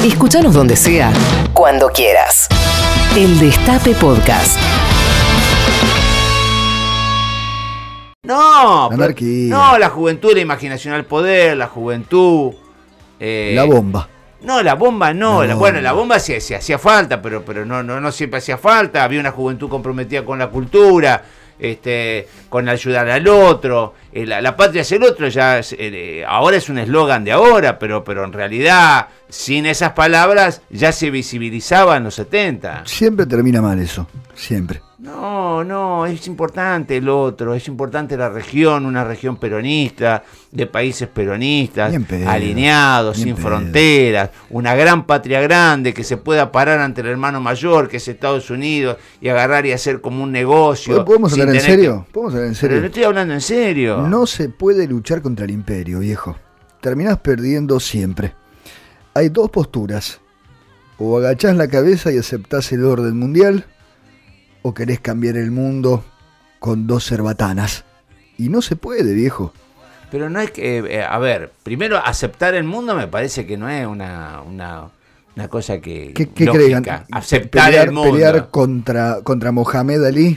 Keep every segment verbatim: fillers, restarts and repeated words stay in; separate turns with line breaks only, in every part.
Escúchanos donde sea, cuando quieras. El Destape Podcast.
No, pero,
Anarquía.
no, la juventud, la imaginación al poder, la juventud. Eh,
La bomba.
No, la bomba no.
No.
La, bueno, la bomba sí, sí hacía falta, pero, pero no, no, no siempre hacía falta. Había una juventud comprometida con la cultura, este, con ayudar al otro. Eh, la, la patria es el otro, ya es, eh, ahora es un eslogan de ahora, pero, pero en realidad, sin esas palabras, ya se visibilizaba en los setenta.
Siempre termina mal eso. Siempre.
No, no, es importante el otro, es importante la región, una región peronista, de países peronistas,
Bien pedo,
alineados,
bien
sin
pedo.
fronteras, una gran patria grande que se pueda parar ante el hermano mayor, que es Estados Unidos, y agarrar y hacer como un negocio.
¿Podemos
sin
hablar en
tener
serio?
que-
¿Podemos hablar en
Pero no
serio?
estoy hablando en serio.
No se puede luchar contra el imperio, viejo. Terminás perdiendo siempre. Hay dos posturas. O agachás la cabeza y aceptás el orden mundial, o querés cambiar el mundo con dos cerbatanas. Y no se puede, viejo.
Pero no hay que, eh, a ver, primero aceptar el mundo me parece que no es una, una, una cosa que
¿Qué, qué
lógica.
creen?
Aceptar
pelear,
el mundo.
Pelear contra, contra Mohamed Ali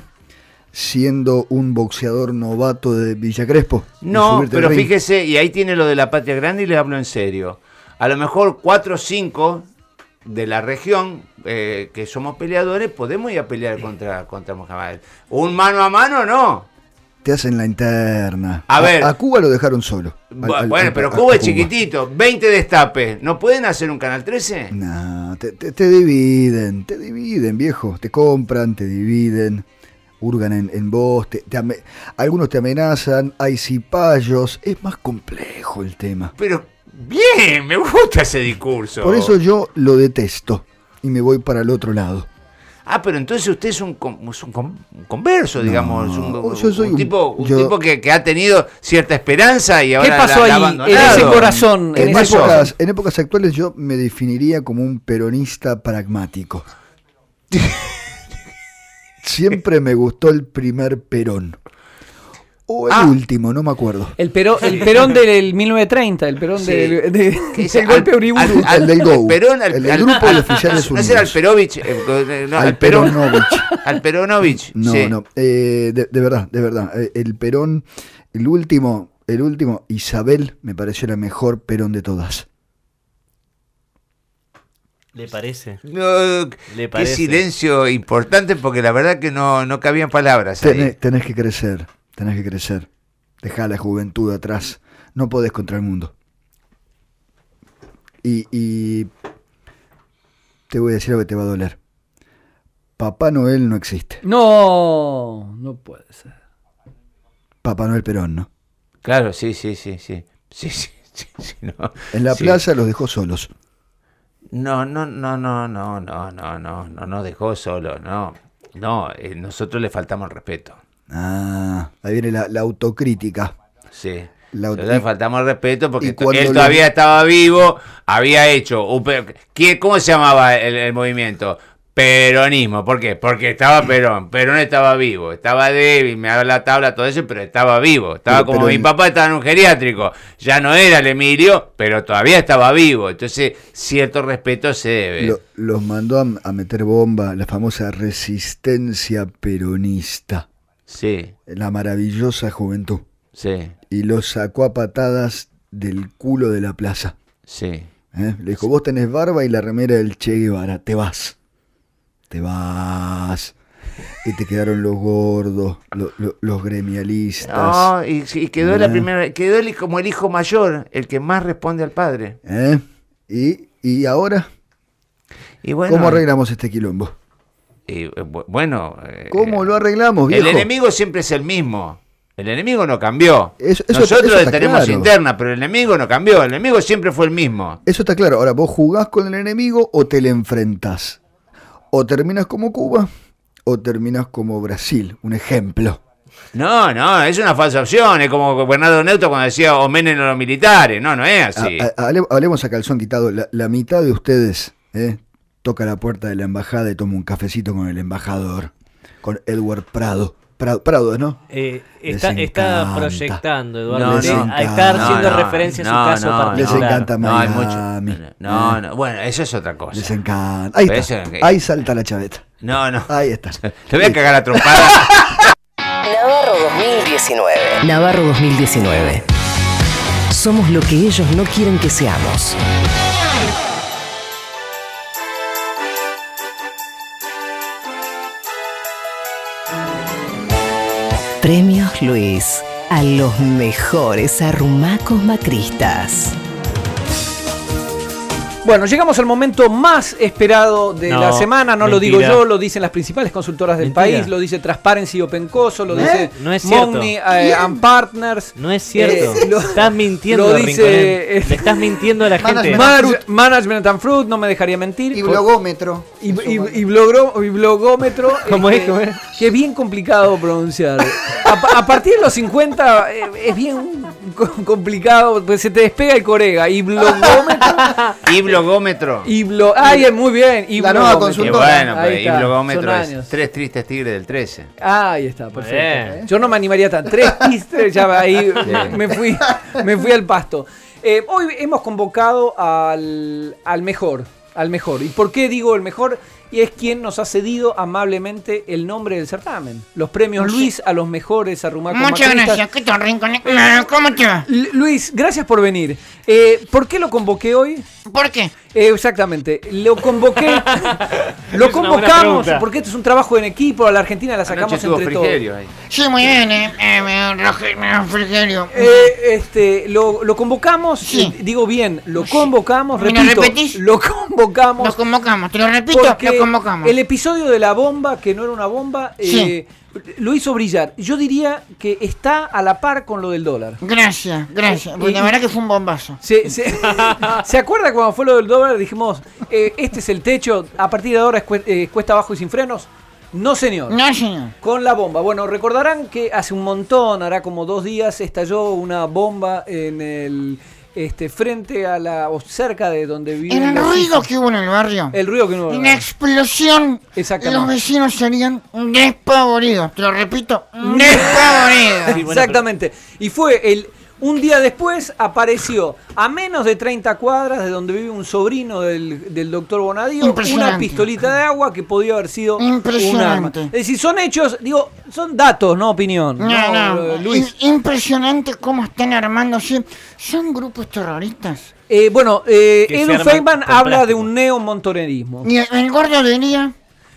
siendo un boxeador novato de Villa Crespo. Y
No,
subirte al
pero
ring.
fíjese, y ahí tiene lo de la patria grande y le hablo en serio. A lo mejor cuatro o cinco de la región eh, que somos peleadores podemos ir a pelear contra, contra Mohamed. Un mano a mano no.
Te hacen la interna.
A ver.
A Cuba lo dejaron solo. Al-
Bu-
al-
bueno,
al-
pero
a-
Cuba
a
es chiquitito, veinte destapes. ¿No pueden hacer un Canal trece?
No, te, te- te dividen, te dividen, viejo. Te compran, te dividen, hurgan en, en vos. Te, te ame- algunos te amenazan, hay cipayos. Es más complejo el tema.
Pero bien, me gusta ese discurso.
Por eso yo lo detesto y me voy para el otro lado.
Ah, pero entonces usted es un, con- es un, con- un converso,
No,
digamos, un,
yo soy
un
un-
tipo, un
yo-
tipo que, que ha tenido cierta esperanza y ahora
¿Qué pasó
la, la ha
ahí en
abandonado.
ese corazón?
En
En ese corazón.
épocas, en épocas actuales yo me definiría como un peronista pragmático. Siempre me gustó el primer Perón. O el
Ah.
último, no me acuerdo.
El, Perón, el Perón del mil novecientos treinta, el Perón
Sí.
del, de-
Que ese
del golpe
al-
Uriburu.
al- al-
El del Go.
Perón, al-
El del
al-
grupo de
al-
oficiales
¿No será
unidos.
Alperovich? Eh, eh, no,
Al
al Perón-
Peronovich.
Al Peronovich.
No,
sí.
no. eh, de, de verdad, de verdad. eh, El Perón, el último, el último, Isabel, me pareció la mejor Perón de todas.
¿Le parece?
No,
¿Le
qué
parece?
silencio importante porque la verdad que no, no cabían palabras ahí.
Tenés, tenés que crecer, tenés que crecer. Dejá la juventud atrás. No podés contra el mundo. Y, y te voy a decir algo que te va a doler. Papá Noel no existe.
No, no puede ser.
Papá Noel Perón, ¿no?
Claro, sí, sí, sí, sí. Sí, sí, sí, sí, no.
En la
Sí.
plaza los dejó solos.
No, no, no, no, no, no, no, no, no nos dejó solo, no. No, eh, nosotros le faltamos el respeto.
Ah, ahí viene la, la autocrítica.
Sí.
La-
Nosotros le faltamos el respeto porque
y
to-
cuando
él
lo-
todavía estaba vivo, había hecho un pe- ¿Qué- ¿Cómo se llamaba el, el movimiento? Peronismo. ¿Por qué? Porque estaba Perón. Perón estaba vivo, estaba débil, me daba la tabla, todo eso, pero estaba vivo. Estaba
Pero-
como
pero
mi
el-
papá estaba en un geriátrico. Ya no era el Emilio, pero todavía estaba vivo. Entonces, cierto respeto se debe.
Lo- los mandó a, a meter bomba, la famosa resistencia peronista.
Sí,
La maravillosa juventud.
sí,
Y los sacó a patadas del culo de la plaza.
sí.
¿eh? Le dijo, vos tenés barba y la remera del Che Guevara, te vas. Te vas. Y te quedaron los gordos, lo- lo- los gremialistas.
No, y, y quedó la
Ah.
primera, quedó el, como el hijo mayor, el que más responde al padre.
¿eh? Y, y ahora,
Y bueno,
¿cómo arreglamos este quilombo?
y, eh, bu- bueno, eh,
¿Cómo lo arreglamos, viejo?
el enemigo siempre es el mismo. El enemigo no cambió.
Eso- eso-
Nosotros
eso está
tenemos
claro.
interna, pero el enemigo no cambió. El enemigo siempre fue el mismo.
Eso está claro. Ahora, ¿vos jugás con el enemigo o te le enfrentás? O terminas como Cuba o terminas como Brasil, un ejemplo.
No, no, es una falsa opción. Es como Bernardo Neusto cuando decía omenen a los militares. No, no es así.
A- a- hable- hablemos a calzón quitado. La, la mitad de ustedes ¿eh? toca la puerta de la embajada y toma un cafecito con el embajador, con Edward Prado. Prado, Prado, ¿no?
Eh, está,
Les
está
encanta.
proyectando, Eduardo,
No,
de-
no.
a estar
No,
haciendo
no,
referencia a su
no,
caso
no,
particular.
Les encanta
No, hay
Miami.
mucho. No, no, bueno, eso es otra cosa.
Les encanta. Ahí
Pero
está.
eso-
Ahí salta la chaveta.
No, no.
Ahí está.
Te voy a cagar a trompada.
Navarro dos mil diecinueve. Navarro dos mil diecinueve. Somos lo que ellos no quieren que seamos. Premios Luis a los mejores arrumacos macristas.
Bueno, llegamos al momento más esperado de
No,
la semana, no lo
mentira.
digo yo, lo dicen las principales consultoras del
Mentira.
país, lo dice Transparency Open Coso, lo
¿Eh?
dice
No es cierto.
Mogni eh, and Partners.
No es cierto.
Eh, lo-
estás mintiendo,
lo dice,
Rinconel.
eh,
Le estás mintiendo a la gente.
Manage- Management and Fruit, no me dejaría mentir.
Y blogómetro.
Y, y, y blogro- y blogómetro.
¿Cómo
eh,
es? ¿Cómo es?
Que es bien complicado pronunciar. A, a partir de los cincuenta eh, es bien co- complicado, pues se te despega el corega. Y blogómetro.
Y blogómetro.
Y blo Ay, muy bien. Y
La nueva
blogómetro.
Y
consultora.
bueno,
Ahí
pues, y
está,
blogómetro
son
es
años.
tres tristes tigres del trece.
Ahí está, perfecto.
Bien.
¿eh? Yo no me animaría tan. Tres pistas, ya ahí me fui, me fui al pasto. Eh, hoy hemos convocado al, al mejor, al mejor. ¿Y por qué digo el mejor? Y es quien nos ha cedido amablemente el nombre del certamen. Los premios Luis a los mejores arrumacos
Muchas
macristas.
gracias. ¿Qué tal, Rincón? ¿Cómo te va?
L- Luis, gracias por venir. Eh, ¿Por qué lo convoqué hoy?
¿Por qué?
Eh, exactamente, lo convoqué, lo
Es una buena
convocamos
pregunta.
porque esto es un trabajo en equipo, a la Argentina la sacamos
Anoche tuvo
entre todos.
Frigerio ahí.
Sí, muy bien, eh. eh me Roge- me Frigerio.
Eh, este, lo, lo convocamos,
Sí.
eh, digo bien, lo
Sí.
convocamos,
¿Me lo
repito,
repetís?
lo convocamos.
Lo convocamos, te lo repito,
porque
lo convocamos.
el episodio de la bomba, que no era una bomba,
Sí.
eh, lo hizo brillar. Yo diría que está a la par con lo del dólar.
Gracias, gracias. Porque
Y-
la verdad que fue un bombazo.
¿Se, se, ¿se acuerda cuando fue lo del dólar? Dijimos, eh, este es el techo, a partir de ahora es cue- eh, cuesta abajo y sin frenos. No, señor.
No, señor.
Con la bomba. Bueno, recordarán que hace un montón, hará como dos días, estalló una bomba en el este frente a la o cerca de donde vive.
Era el ruido que hubo en el barrio.
El ruido que no.
Una explosión.
Exactamente.
Los vecinos serían despavoridos. Te lo repito, despavoridos.
Sí, bueno,
Exactamente. Y fue el. Un día después apareció a menos de treinta cuadras de donde vive un sobrino del, del doctor Bonadío
Impresionante.
una pistolita de agua que podía haber sido un arma.
Impresionante.
Es decir, son hechos, digo, son datos, no opinión.
No,
No,
no,
eh, Luis.
im- impresionante cómo están armándose. Son grupos terroristas.
Eh, bueno, eh,
Que se
Edu
arman
Feynman
con
habla de
plástico.
un neomontonerismo.
Y el, el gordo diría.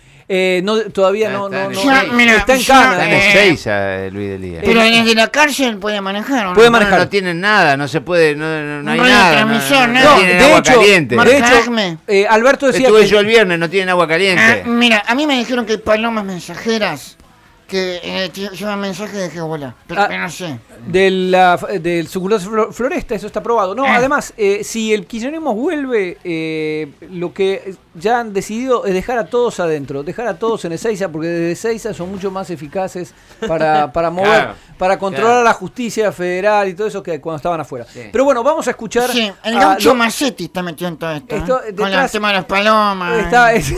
Eh, no, todavía no,
Está
no,
en
no,
Ya,
no,
mira,
está en
ya,
cana.
Está en
Eh,
Ezeiza, eh, Luis Delía.
Pero desde la cárcel puede manejar, ¿o no?
Puede
No,
manejar.
no tienen nada, no se puede, no, no, no hay
Un
nada. No,
radiotransmisor,
no,
nada.
no
No,
tienen
de
agua
hecho,
caliente.
de hecho,
Marcadme.
eh, Alberto decía
Estuve
que
yo el viernes, no tienen agua
Ah,
caliente.
mira, a mí me dijeron que hay palomas mensajeras que eh, lle- llevan mensajes de Jehová. Pero,
Ah.
pero no sé.
de la, del suculoso flor- floresta, eso está probado. No,
Ah.
además, eh, si el kirchnerismo vuelve, eh, lo que ya han decidido es dejar a todos adentro, dejar a todos en Ezeiza, porque desde Ezeiza son mucho más eficaces para, para mover,
Claro,
para controlar
claro.
la justicia federal y todo eso que cuando estaban afuera.
Sí.
Pero bueno, vamos a escuchar.
Sí, el
a
gaucho
lo-
Massetti está metido en todo esto. ¿eh?
Esto,
Con
detrás-
el tema de las palomas.
Está, es-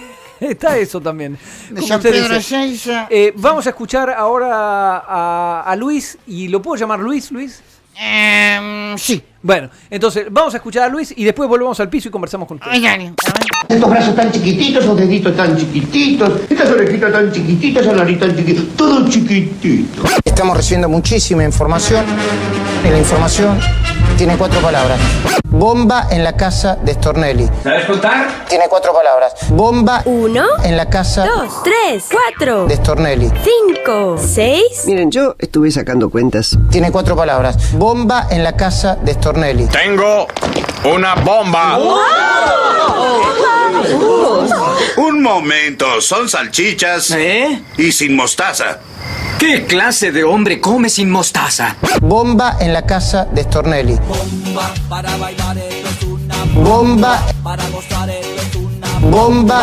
está eso también.
de
como
San
usted
Pedro
dice.
Ezeiza.
Eh, vamos a escuchar ahora a, a Luis, y lo puedo llamar Luis, Luis.
Em, sí.
Bueno, entonces vamos a escuchar a Luis y después volvemos al piso y conversamos con usted.
Ay, dale, a ver.
Estos brazos tan chiquititos, esos deditos tan chiquititos, estas orejitas tan chiquititas, esa nariz tan chiquitita, todo chiquitito.
Estamos recibiendo muchísima información y la información tiene cuatro palabras. Bomba en la casa de Stornelli.
¿Sabes contar?
Tiene cuatro palabras. Bomba
Uno,
en la casa
dos, tres, cuatro,
de Stornelli.
cinco, seis.
Miren, yo estuve sacando cuentas.
Tiene cuatro palabras. Bomba en la casa de Stornelli.
Tengo una bomba.
Un momento, son salchichas
¿Eh?
y sin mostaza.
¿Qué clase de hombre come sin mostaza?
Bomba en la casa de Stornelli. Bomba. Bomba.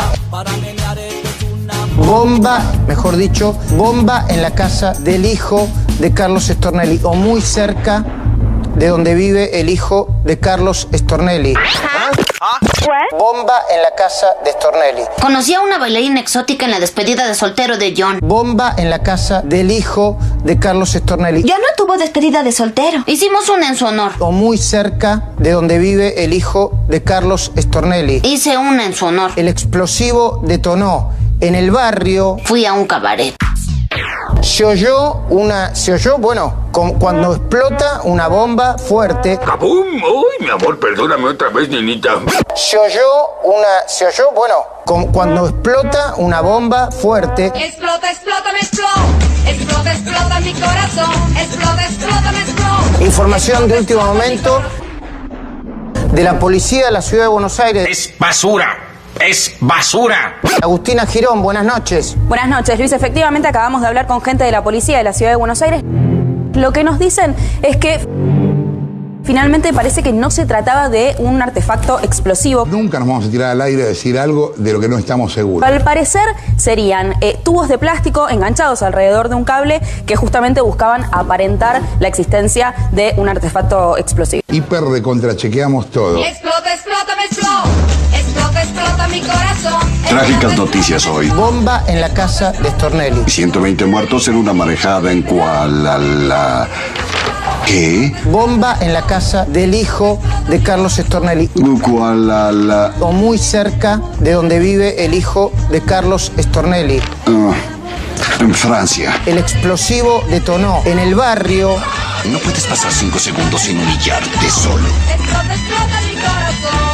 Bomba, mejor dicho, bomba en la casa del hijo de Carlos Stornelli, o muy cerca de donde vive el hijo de Carlos Stornelli.
What?
Bomba en la casa de Stornelli.
Conocí a una bailarina exótica en la despedida de soltero de John.
Bomba en la casa del hijo de Carlos Stornelli.
John no tuvo despedida de soltero. Hicimos una en su honor.
O muy cerca de donde vive el hijo de Carlos Stornelli.
Hice una en su honor.
El explosivo detonó en el barrio.
Fui a un cabaret.
Se oyó una, se oyó, bueno, con, cuando explota una bomba fuerte.
¡Cabum! ¡Uy, mi amor, perdóname otra vez, niñita!
Se oyó una, se oyó, bueno, con, cuando explota una bomba fuerte.
Explota, explota, me explota. Explota, explota mi corazón. Explota, explota, me explota.
Información de último momento de la policía de la ciudad de Buenos Aires.
¡Es basura! ¡Es basura!
Agustina Girón, buenas noches.
Buenas noches, Luis. Efectivamente, acabamos de hablar con gente de la policía de la ciudad de Buenos Aires. Lo que nos dicen es que finalmente parece que no se trataba de un artefacto explosivo.
Nunca nos vamos a tirar al aire a decir algo de lo que no estamos seguros.
Al parecer serían eh, tubos de plástico enganchados alrededor de un cable que justamente buscaban aparentar la existencia de un artefacto explosivo.
Hiper recontrachequeamos todo.
Explota, explota, me explota. Explota, explota mi corazón.
Trágicas noticias hoy.
Bomba en la casa de Stornelli.
ciento veinte muertos en una marejada en Kuala... ¿Qué?
Bomba en la casa del hijo de Carlos Stornelli.
Kuala...
O muy cerca de donde vive el hijo de Carlos Stornelli.
Uh, en Francia.
El explosivo detonó en el barrio.
No puedes pasar cinco segundos sin humillarte solo.
Explota, explota mi corazón.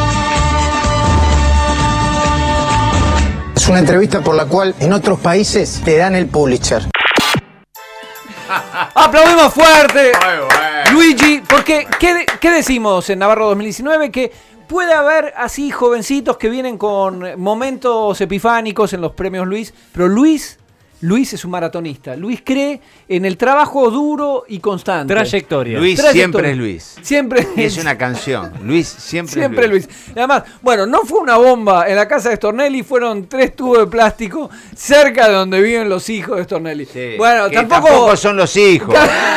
Es una entrevista por la cual en otros países te dan el Pulitzer.
¡Aplaudimos fuerte! Luigi, porque ¿qué, ¿qué decimos en Navarro dos mil diecinueve? Que puede haber así jovencitos que vienen con momentos epifánicos en los premios Luis, pero Luis... Luis es un maratonista. Luis cree en el trabajo duro y constante.
Trayectoria.
Luis
Trayectoria.
siempre es Luis.
Siempre
Y es una canción. Luis siempre,
Siempre
es Luis.
Luis. Y además, bueno, no fue una bomba en la casa de Stornelli, fueron tres tubos de plástico cerca de donde viven los hijos de Stornelli.
Sí,
bueno,
que
tampoco...
tampoco son los hijos.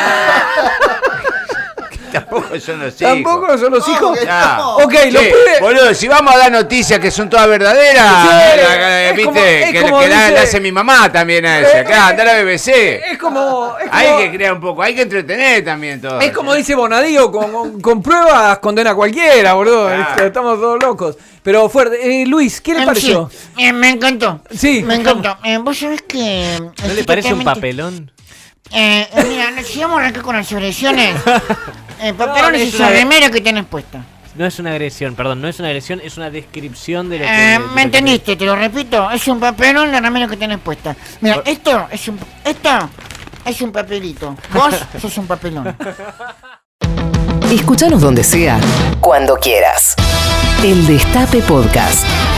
Tampoco son los hijos.
Tampoco son los hijos.
No.
Ok,
Che,
los pibes.
boludo, si vamos a dar noticias que son todas verdaderas,
Sí,
la-
es
viste,
como- es
que,
como
que la,
dice-
la hace mi mamá también a esa.
Eh,
Acá,
eh,
anda a la B B C.
Es como. Es como,
Hay que crear un poco, hay que entretener también todo.
es como dice Bonadío, con, con, con pruebas condena a cualquiera, boludo.
Claro.
Estamos todos locos. Pero fuerte. Eh, Luis, ¿qué le
Eh,
pareció?
sí, eh, me encantó.
Sí.
Me encantó. Eh, Vos sabés que...
¿No le parece un papelón?
Eh, eh, mira, no- si vamos a arrancar con las agresiones, eh, papelones
es
es
una-
esa remera que tenés puesta.
No es una agresión, perdón, no es una agresión, es una descripción de lo que...
Eh,
de lo
¿Me
que-
entendiste? Te lo repito. Es un papelón la remera que tenés puesta. Mira, esto es un... Esto es un papelito. Vos sos un papelón.
Escúchanos donde sea, cuando quieras. El Destape Podcast.